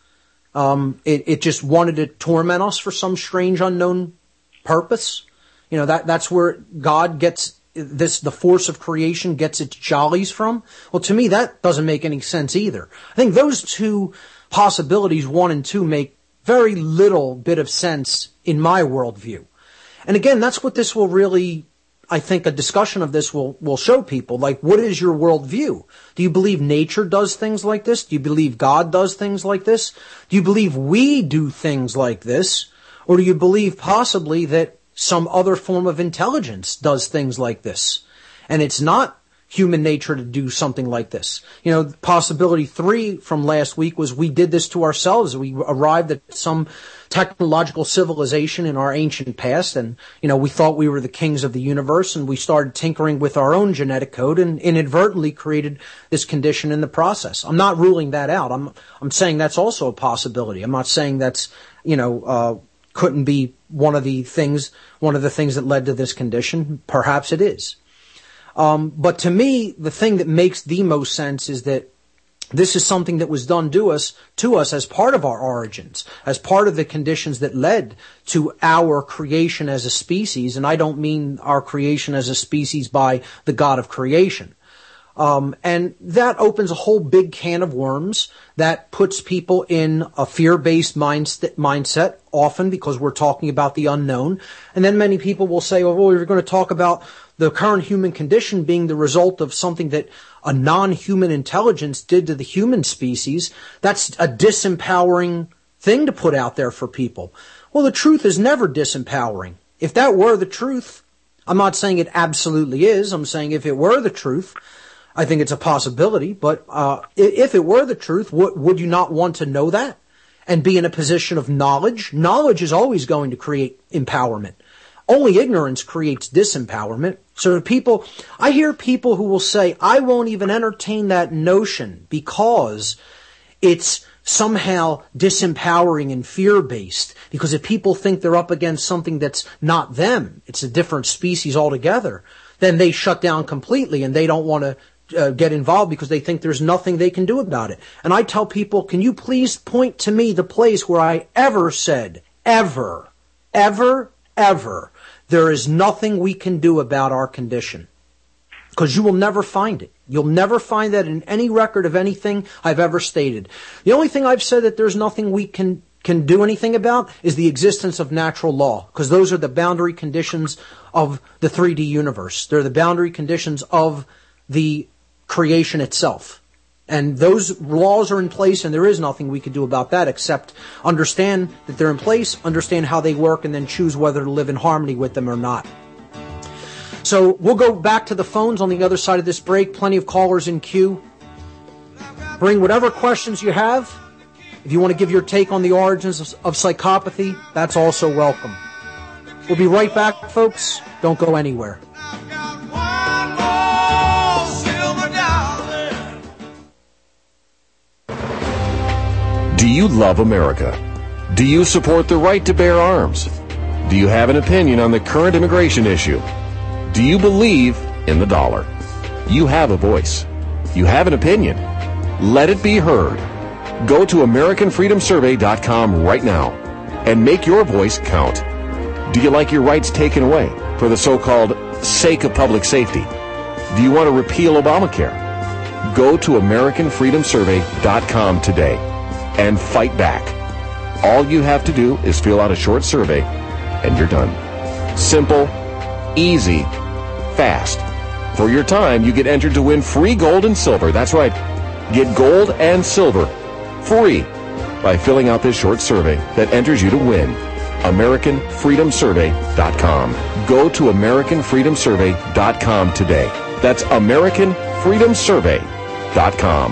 Speaker 8: Um, it, it just wanted to torment us for some strange unknown purpose. You know, that, that's where God gets this, the force of creation gets its jollies from. Well, to me, that doesn't make any sense either. I think those two possibilities, one and two, make very little bit of sense in my worldview. And again, that's what this will really, I think a discussion of this will, will show people. Like, what is your worldview? Do you believe nature does things like this? Do you believe God does things like this? Do you believe we do things like this? Or do you believe possibly that some other form of intelligence does things like this? And it's not human nature to do something like this. You know, possibility three from last week was we did this to ourselves. We arrived at some technological civilization in our ancient past, and, you know, we thought we were the kings of the universe, and we started tinkering with our own genetic code and inadvertently created this condition in the process. I'm not ruling that out. I'm, I'm saying that's also a possibility. I'm not saying that's, you know, uh, couldn't be one of the things, one of the things that led to this condition. Perhaps it is. Um, but to me, the thing that makes the most sense is that this is something that was done to us, to us as part of our origins, as part of the conditions that led to our creation as a species. And I don't mean our creation as a species by the God of creation. Um, and that opens a whole big can of worms that puts people in a fear-based mindset, mindset often because we're talking about the unknown. And then many people will say, well, we're going to talk about the current human condition being the result of something that a non-human intelligence did to the human species. That's a disempowering thing to put out there for people. Well, the truth is never disempowering. If that were the truth, I'm not saying it absolutely is. I'm saying if it were the truth, I think it's a possibility. But uh, if it were the truth, w- would you not want to know that and be in a position of knowledge? Knowledge is always going to create empowerment. Only ignorance creates disempowerment. So people, I hear people who will say, I won't even entertain that notion because it's somehow disempowering and fear-based. Because if people think they're up against something that's not them, it's a different species altogether, then they shut down completely and they don't want to uh, get involved because they think there's nothing they can do about it. And I tell people, can you please point to me the place where I ever said, ever, ever, ever, there is nothing we can do about our condition? Because you will never find it. You'll never find that in any record of anything I've ever stated. The only thing I've said that there's nothing we can, can do anything about is the existence of natural law. Because those are the boundary conditions of the three D universe. They're the boundary conditions of the creation itself. And those laws are in place, and there is nothing we can do about that except understand that they're in place, understand how they work, and then choose whether to live in harmony with them or not. So we'll go back to the phones on the other side of this break. Plenty of callers in queue. Bring whatever questions you have. If you want to give your take on the origins of, of psychopathy, that's also welcome. We'll be right back, folks. Don't go anywhere.
Speaker 14: Do you love America? Do you support the right to bear arms? Do you have an opinion on the current immigration issue? Do you believe in the dollar? You have a voice. You have an opinion. Let it be heard. Go to American Freedom Survey dot com right now and make your voice count. Do you like your rights taken away for the so-called sake of public safety? Do you want to repeal Obamacare? Go to American Freedom Survey dot com today and fight back. All you have to do is fill out a short survey and you're done. Simple, easy, fast. For your time, you get entered to win free gold and silver. That's right. Get gold and silver free by filling out this short survey that enters you to win. American Freedom Survey dot com. Go to American Freedom Survey dot com today. That's American Freedom Survey dot com.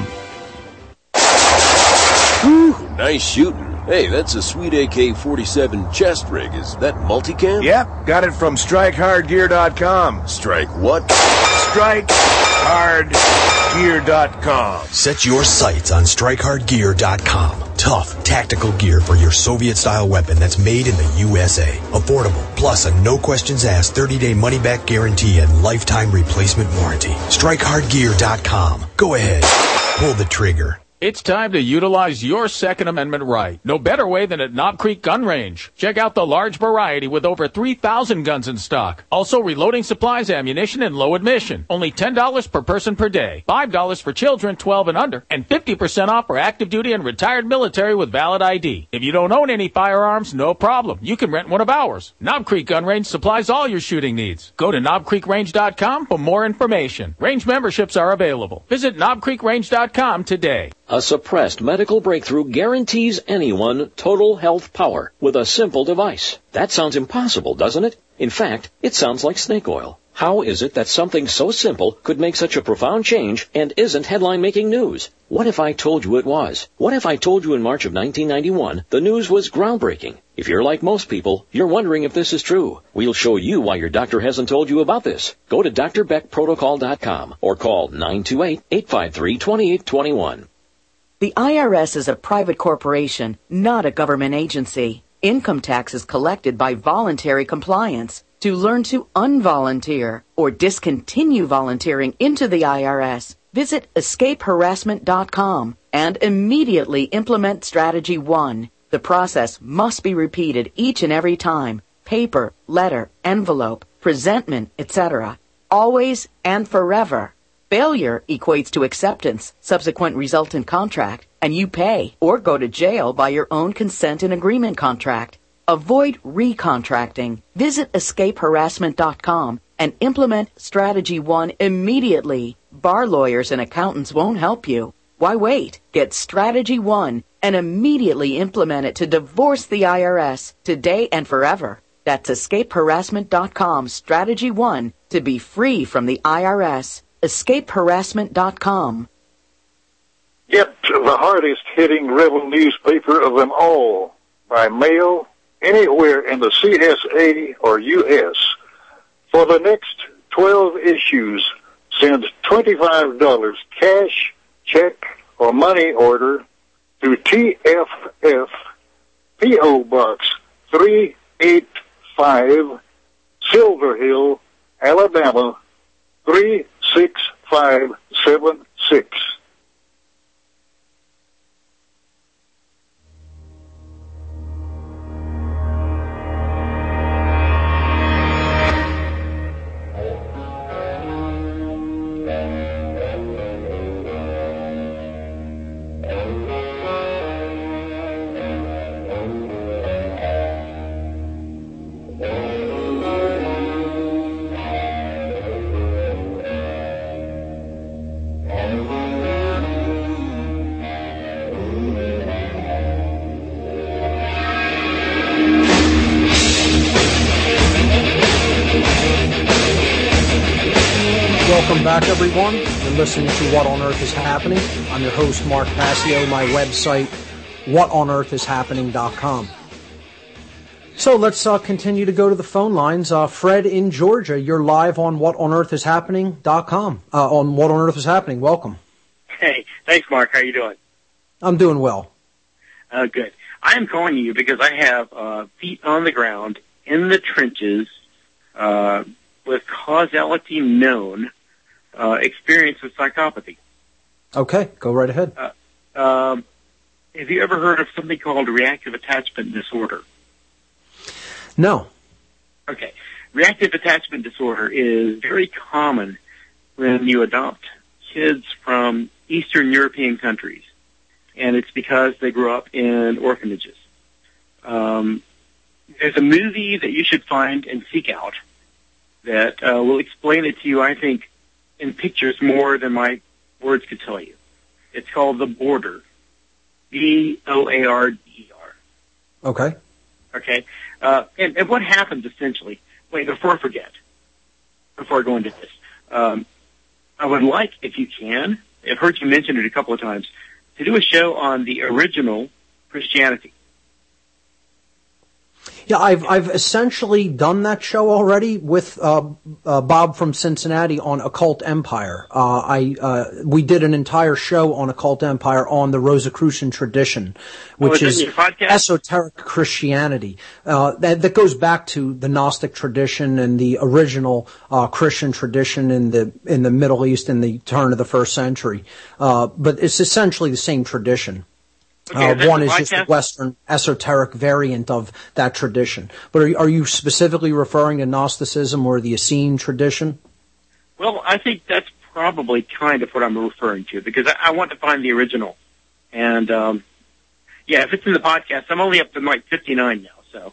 Speaker 20: Whew, nice shooting. Hey, that's a sweet A K forty-seven chest rig. Is that multicam?
Speaker 21: Yep, got it from strike hard gear dot com.
Speaker 20: Strike what?
Speaker 21: strike hard gear dot com.
Speaker 22: Set your sights on strike hard gear dot com. Tough, tactical gear for your Soviet-style weapon that's made in the U S A. Affordable, plus a no-questions-asked thirty-day money-back guarantee and lifetime replacement warranty. strike hard gear dot com. Go ahead, pull the trigger.
Speaker 23: It's time to utilize your Second Amendment right. No better way than at Knob Creek Gun Range. Check out the large variety with over three thousand guns in stock. Also reloading supplies, ammunition, and low admission. Only ten dollars per person per day. five dollars for children twelve and under. And fifty percent off for active duty and retired military with valid I D. If you don't own any firearms, no problem. You can rent one of ours. Knob Creek Gun Range supplies all your shooting needs. Go to knob creek range dot com for more information. Range memberships are available. Visit knob creek range dot com today.
Speaker 9: A suppressed medical breakthrough guarantees anyone total health power with a simple device. That sounds impossible, doesn't it? In fact, it sounds like snake oil. How is it that something so simple could make such a profound change and isn't headline-making news? What if I told you it was? What if I told you in March of nineteen ninety-one the news was groundbreaking? If you're like most people, you're wondering if this is true. We'll show you why your doctor hasn't told you about this. Go to D R Beck Protocol dot com or call nine two eight, eight five three, two eight two one.
Speaker 17: The I R S is a private corporation, not a government agency. Income tax is collected by voluntary compliance. To learn to unvolunteer or discontinue volunteering into the I R S, visit escape harassment dot com and immediately implement Strategy one. The process must be repeated each and every time. Paper, letter, envelope, presentment, et cetera. Always and forever. Failure equates to acceptance, subsequent resultant contract, and you pay or go to jail by your own consent and agreement contract. Avoid recontracting. Visit escape harassment dot com and implement Strategy one immediately. Bar lawyers and accountants won't help you. Why wait? Get Strategy one and immediately implement it to divorce the I R S today and forever. That's escape harassment dot com Strategy one to be free from the I R S. escape harassment dot com.
Speaker 3: Get the hardest hitting rebel newspaper of them all by mail anywhere in the C S A or U S. For the next twelve issues, send twenty-five dollars cash, check, or money order to T F F, P O Box three eighty-five, Silver Hill, Alabama, three six five seven six.
Speaker 8: Welcome back, everyone. You're listening to What on Earth is Happening. I'm your host, Mark Passio. My website, what on earth is happening dot com. So let's uh, continue to go to the phone lines. Uh, Fred in Georgia, you're live on what on earth is happening dot com. Uh, on What on Earth is Happening. Welcome.
Speaker 24: Hey, thanks, Mark. How you doing?
Speaker 8: I'm doing well.
Speaker 24: Uh, good. I am calling you because I have uh, feet on the ground in the trenches uh, with causality known. Uh, experience with psychopathy.
Speaker 8: Okay, go right ahead.
Speaker 24: Uh, um, have you ever heard of something called reactive attachment disorder?
Speaker 8: No.
Speaker 24: Okay. Reactive attachment disorder is very common when you adopt kids from Eastern European countries, and it's because they grew up in orphanages. Um, there's a movie that you should find and seek out that uh, will explain it to you, I think, in pictures more than my words could tell you. It's called The Border. B O A R D E R.
Speaker 8: Okay.
Speaker 24: Okay? Uh, and, and what happens essentially, wait, before I forget, before I go into this, um, I would like, if you can, I've heard you mention it a couple of times, to do a show on the original Christianity.
Speaker 8: Yeah, I've I've essentially done that show already with uh, uh, Bob from Cincinnati on Occult Empire. Uh, I uh, we did an entire show on Occult Empire on the Rosicrucian tradition, which
Speaker 24: oh, is,
Speaker 8: is esoteric Christianity. Uh, that that goes back to the Gnostic tradition and the original uh, Christian tradition in the in the Middle East in the turn of the first century. Uh, but it's essentially the same tradition.
Speaker 24: Okay,
Speaker 8: uh, one is just a Western esoteric variant of that tradition. But are you, are you specifically referring to Gnosticism or the Essene tradition?
Speaker 24: Well, I think that's probably kind of what I'm referring to, because I, I want to find the original. And, um, yeah, if it's in the podcast, I'm only up to like fifty-nine now, so.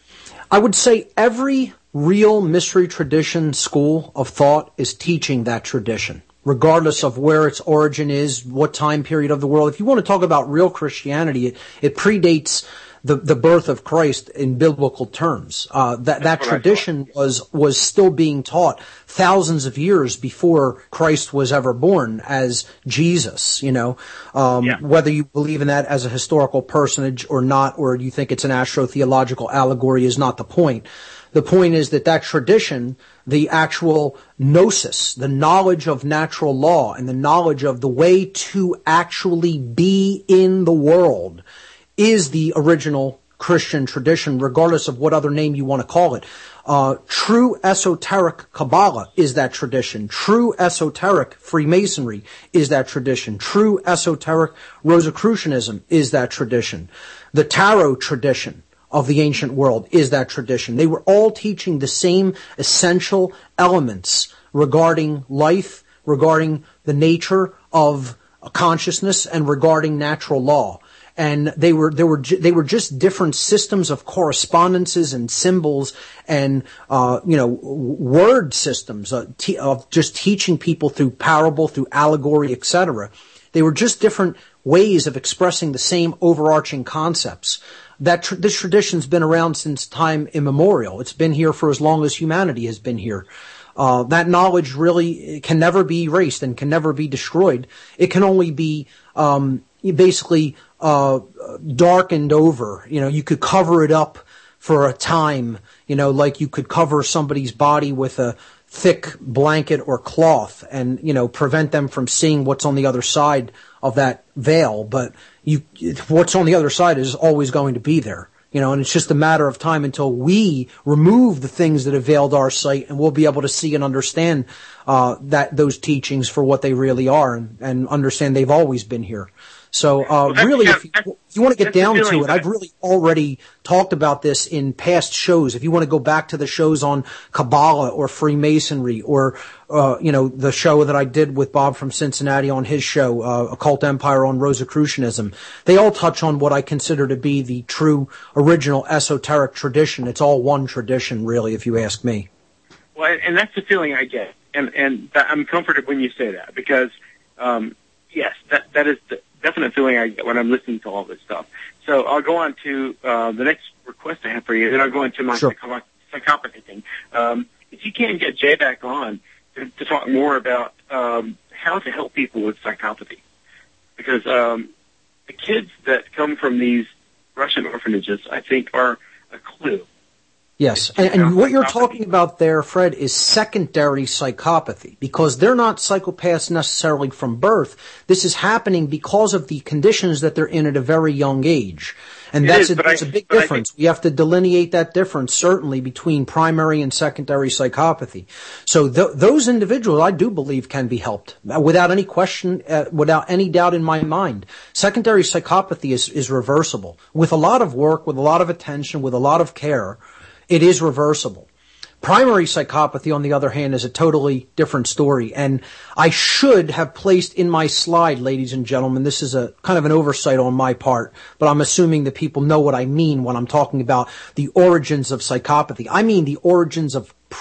Speaker 8: I would say every real mystery tradition school of thought is teaching that tradition, regardless of where its origin is, what time period of the world. If you want to talk about real Christianity, it, it predates the, the birth of Christ in biblical terms. Uh, that, that tradition was, was still being taught thousands of years before Christ was ever born as Jesus, you know. Um, yeah. Whether you believe in that as a historical personage or not, or you think it's an astrotheological allegory is not the point. The point is that that tradition, the actual gnosis, the knowledge of natural law and the knowledge of the way to actually be in the world, is the original Christian tradition, regardless of what other name you want to call it. Uh, true esoteric Kabbalah is that tradition. True esoteric Freemasonry is that tradition. True esoteric Rosicrucianism is that tradition. The Tarot tradition of the ancient world is that tradition. They were all teaching the same essential elements regarding life, regarding the nature of consciousness, and regarding natural law. And they were, they were, they were just different systems of correspondences and symbols and, uh, you know, word systems uh, te- of just teaching people through parable, through allegory, et cetera. They were just different ways of expressing the same overarching concepts. That tr- this tradition's been around since time immemorial. It's been here for as long as humanity has been here. Uh, that knowledge really can never be erased and can never be destroyed. It can only be, um, basically, uh, darkened over. You know, you could cover it up for a time, you know, like you could cover somebody's body with a thick blanket or cloth and, you know, prevent them from seeing what's on the other side of that veil. But you, what's on the other side is always going to be there, you know, and it's just a matter of time until we remove the things that have veiled our sight, and we'll be able to see and understand, uh, that those teachings for what they really are, and, and understand they've always been here. So, uh, well, really, if you, if you want to get down to it, I've really already talked about this in past shows. If you want to go back to the shows on Kabbalah or Freemasonry, or, uh, you know, the show that I did with Bob from Cincinnati on his show, uh, Occult Empire on Rosicrucianism, they all touch on what I consider to be the true original esoteric tradition. It's all one tradition, really, if you ask me.
Speaker 24: Well, and that's the feeling I get. And, and I'm comforted when you say that, because, um, yes, that, that is the definite feeling I get when I'm listening to all this stuff. So I'll go on to uh, the next request I have for you, then I'll go into my sure. psych- psychopathy thing. Um, if you can get Jay back on to, to talk more about um, how to help people with psychopathy. Because um, the kids that come from these Russian orphanages, I think, are a clue.
Speaker 8: Yes, and, and what you're talking about there, Fred, is secondary psychopathy, because they're not psychopaths necessarily from birth. This is happening because of the conditions that they're in at a very young age. And
Speaker 24: it
Speaker 8: that's
Speaker 24: is,
Speaker 8: a, that's
Speaker 24: I,
Speaker 8: a big difference. We have to delineate that difference, certainly, between primary and secondary psychopathy. So th- those individuals, I do believe, can be helped, without any question, uh, without any doubt in my mind. Secondary psychopathy is, is reversible. With a lot of work, with a lot of attention, with a lot of care, it is reversible. Primary psychopathy, on the other hand, is a totally different story. And I should have placed in my slide, ladies and gentlemen, this is a kind of an oversight on my part, but I'm assuming that people know what I mean when I'm talking about the origins of psychopathy. I mean the origins of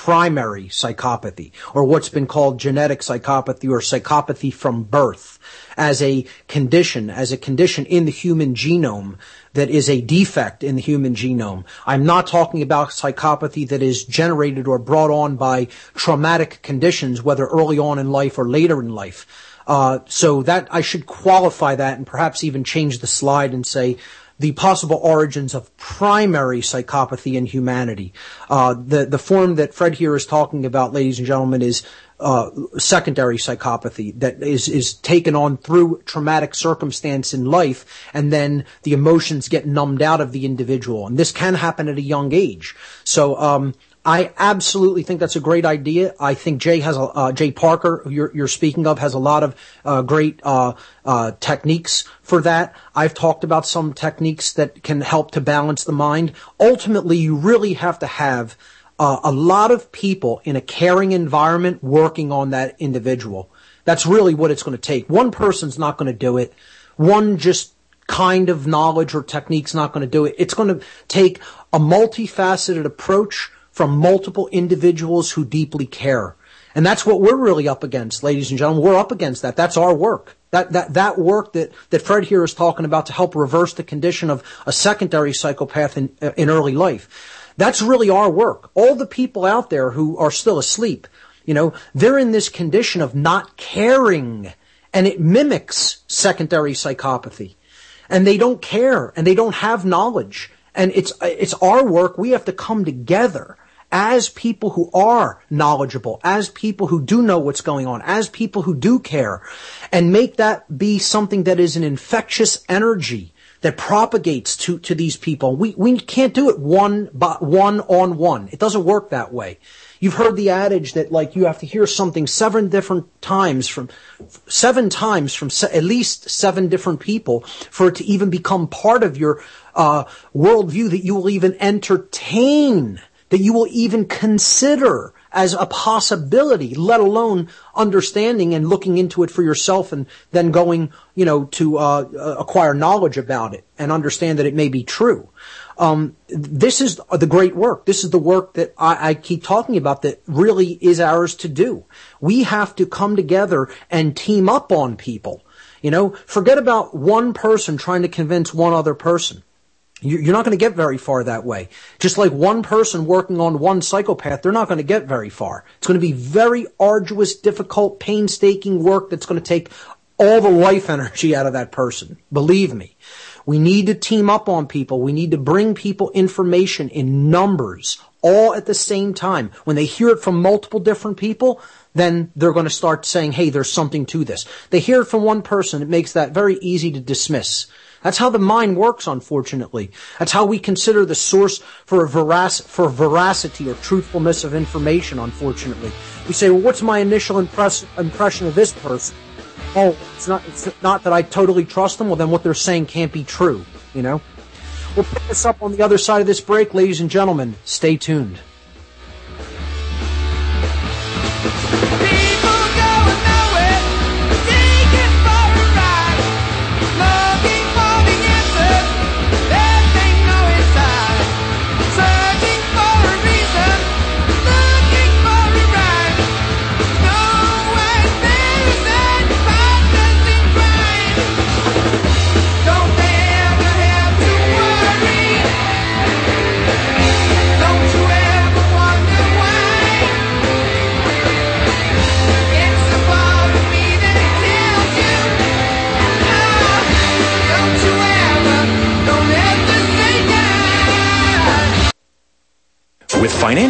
Speaker 8: primary psychopathy, or what's been called genetic psychopathy or psychopathy from birth, as a condition, as a condition in the human genome that is a defect in the human genome. I'm not talking about psychopathy that is generated or brought on by traumatic conditions, whether early on in life or later in life. Uh, so that I should qualify that and perhaps even change the slide and say the possible origins of primary psychopathy in humanity. Uh, the, the form that Fred here is talking about, ladies and gentlemen, is uh, secondary psychopathy that is, is taken on through traumatic circumstance in life, and then the emotions get numbed out of the individual. And this can happen at a young age. So, um, I absolutely think that's a great idea. I think Jay has a, uh, Jay Parker, who you're, you're speaking of, has a lot of uh, great uh, uh, techniques for that. I've talked about some techniques that can help to balance the mind. Ultimately, you really have to have uh, a lot of people in a caring environment working on that individual. That's really what it's going to take. One person's not going to do it. One just kind of knowledge or technique's not going to do it. It's going to take a multifaceted approach from multiple individuals who deeply care. And that's what we're really up against, ladies and gentlemen. We're up against that. That's our work. That, that, that work that, that Fred here is talking about to help reverse the condition of a secondary psychopath in, in early life. That's really our work. All the people out there who are still asleep, you know, they're in this condition of not caring, and it mimics secondary psychopathy. And they don't care, and they don't have knowledge. And it's, it's our work. We have to come together as people who are knowledgeable, as people who do know what's going on, as people who do care, and make that be something that is an infectious energy that propagates to, to these people. We, we can't do it one, by, one on one. It doesn't work that way. You've heard the adage that, like, you have to hear something seven different times from, seven times from se- at least seven different people for it to even become part of your, uh, worldview, that you will even entertain, that you will even consider as a possibility, let alone understanding and looking into it for yourself and then going, you know, to uh, acquire knowledge about it and understand that it may be true. Um, this is the great work. This is the work that I, I keep talking about that really is ours to do. We have to come together and team up on people. You know, forget about one person trying to convince one other person. You're not going to get very far that way. Just like one person working on one psychopath, they're not going to get very far. It's going to be very arduous, difficult, painstaking work that's going to take all the life energy out of that person. Believe me. We need to team up on people. We need to bring people information in numbers, all at the same time. When they hear it from multiple different people, then they're going to start saying, hey, there's something to this. They hear it from one person. It makes that very easy to dismiss. That's how the mind works, unfortunately. That's how we consider the source for a verac- for veracity or truthfulness of information, unfortunately. We say, well, what's my initial impress- impression of this person? Oh, it's not, it's not that I totally trust them. Well, then what they're saying can't be true, you know? We'll pick this up on the other side of this break. Ladies and gentlemen, stay tuned.